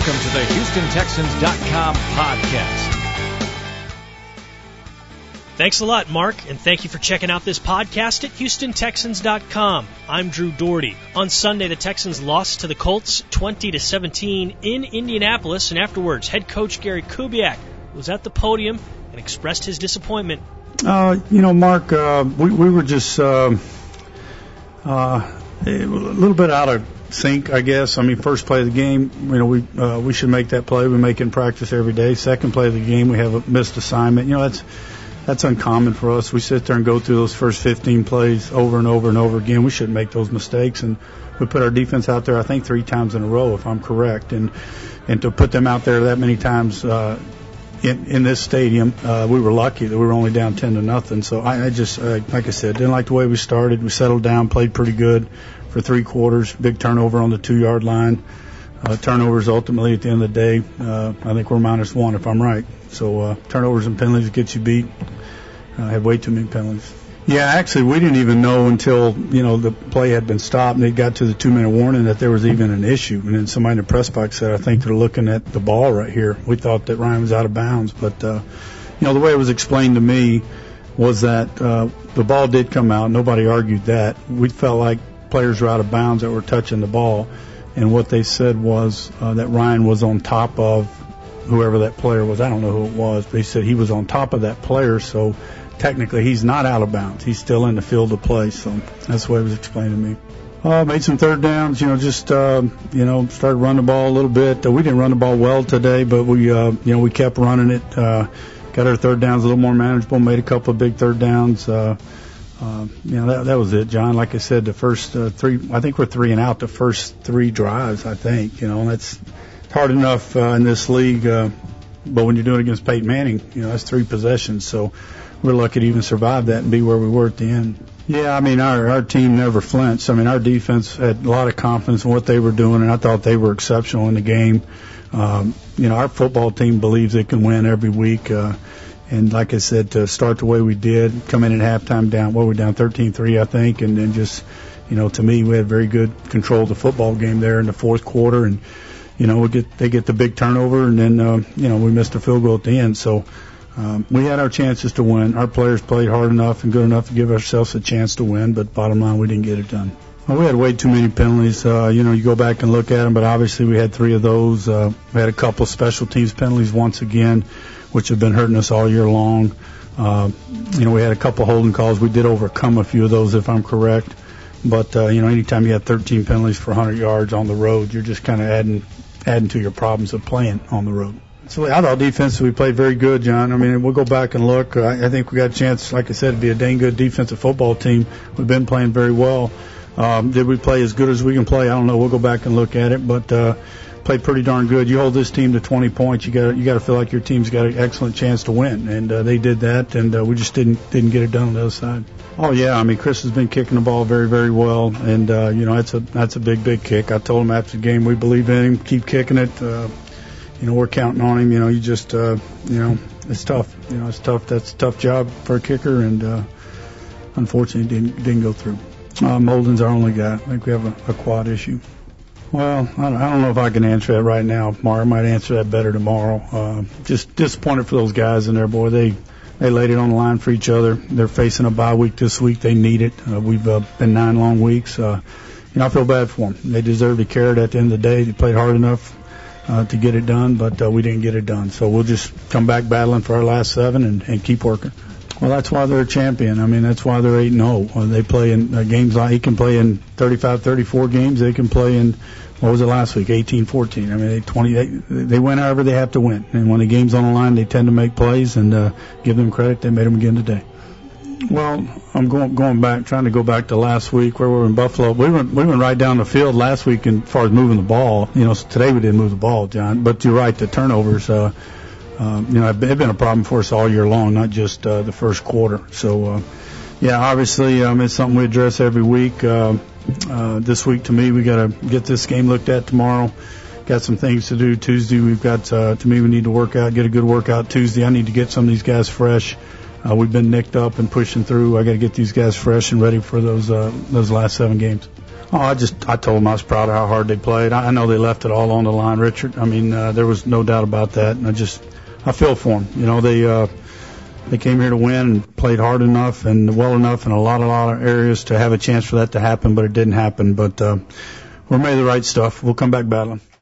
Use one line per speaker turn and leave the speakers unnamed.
Welcome to the HoustonTexans.com podcast.
Thanks a lot, Mark, and thank you for checking out this podcast at HoustonTexans.com. I'm Drew Doherty. On Sunday, the Texans lost to the Colts 20-17 in Indianapolis, and afterwards, head coach Gary Kubiak was at the podium and expressed his disappointment.
Mark, we were just a little bit out of sync, I guess. I mean, first play of the game, we should make that play. We make it in practice every day. Second play of the game, we have a missed assignment. That's uncommon for us. We sit there and go through those first 15 plays over and over and over again. We shouldn't make those mistakes. And we put our defense out there, I think, 3 times in a row, if I'm correct. And to put them out there that many times in this stadium, we were lucky that we were only down 10-0. So I just, like I said, didn't like the way we started. We settled down, played pretty good for 3 quarters. Big turnover on the 2-yard line. Turnovers ultimately at the end of the day, I think we're -1 if I'm right. So turnovers and penalties get you beat. Had way too many penalties. Yeah, actually, we didn't even know until, the play had been stopped and it got to the 2-minute warning that there was even an issue. And then somebody in the press box said, I think they're looking at the ball right here. We thought that Ryan was out of bounds. But, the way it was explained to me was that the ball did come out. Nobody argued that. We felt like players were out of bounds that were touching the ball. And what they said was that Ryan was on top of whoever that player was. I don't know who it was, but he said he was on top of that player, so technically he's not out of bounds. He's still in the field of play, so that's the way it was explained to me. Made some third downs, started running the ball a little bit. We didn't run the ball well today, but we kept running it. Got our third downs a little more manageable, made a couple of big third downs. That was it, John. Like I said, the first 3, I think we're 3 and out the first 3 drives, I think. That's hard enough in this league, but when you're doing it against Peyton Manning, that's 3 possessions. So we're lucky to even survive that and be where we were at the end. Yeah, I mean, our team never flinched. I mean, our defense had a lot of confidence in what they were doing, and I thought they were exceptional in the game. Our football team believes it can win every week. And like I said, to start the way we did, come in at halftime down, we're down 13-3, I think, and then just, to me, we had very good control of the football game there in the fourth quarter, and they get the big turnover, and then we missed a field goal at the end. So we had our chances to win. Our players played hard enough and good enough to give ourselves a chance to win, but bottom line, we didn't get it done. Well, we had way too many penalties. You go back and look at them, but obviously we had 3 of those. We had a couple special teams penalties once again, which have been hurting us all year long. We had a couple holding calls. We did overcome a few of those, if I'm correct. But, anytime you have 13 penalties for 100 yards on the road, you're just kind of adding to your problems of playing on the road. So I thought defensively we played very good, John. I mean, we'll go back and look. I think we got a chance, like I said, to be a dang good defensive football team. We've been playing very well. Did we play as good as we can play? I don't know. We'll go back and look at it, but played pretty darn good. You hold this team to 20 points, you got to feel like your team's got an excellent chance to win, and they did that, and we just didn't get it done on the other side. Oh yeah, I mean, Chris has been kicking the ball very, very well, and that's a big kick. I told him after the game we believe in him, keep kicking it. We're counting on him. It's tough. It's tough. That's a tough job for a kicker, and unfortunately didn't go through. Molden's our only guy. I think we have a quad issue. Well, I don't know if I can answer that right now. Mark might answer that better tomorrow. Just disappointed for those guys in there, boy. They laid it on the line for each other. They're facing a bye week this week. They need it. We've been 9 long weeks. I feel bad for them. They deserve the carrot at the end of the day. They played hard enough to get it done, but we didn't get it done. So we'll just come back battling for our last 7 and keep working. Well, that's why they're a champion. I mean, that's why they're 8-0. They play in games like he can play in 35, 34 games. They can play in, what was it last week, 18, 14. I mean, they win however they have to win. And when the game's on the line, they tend to make plays, and give them credit. They made them again today. Well, I'm trying to go back to last week where we were in Buffalo. We went right down the field last week as far as moving the ball. So today we didn't move the ball, John. But you're right, the turnovers, have been a problem for us all year long, not just the first quarter. So, obviously, it's something we address every week. This week, to me, we got to get this game looked at tomorrow. Got some things to do. Tuesday, we've got, to me, we need to work out, get a good workout Tuesday. I need to get some of these guys fresh. We've been nicked up and pushing through. I got to get these guys fresh and ready for those last 7 games. Oh, I told them I was proud of how hard they played. I know they left it all on the line, Richard. I mean, there was no doubt about that. And I feel for them. You know, they came here to win and played hard enough and well enough in a lot of areas to have a chance for that to happen, but it didn't happen. But we made the right stuff. We'll come back battling.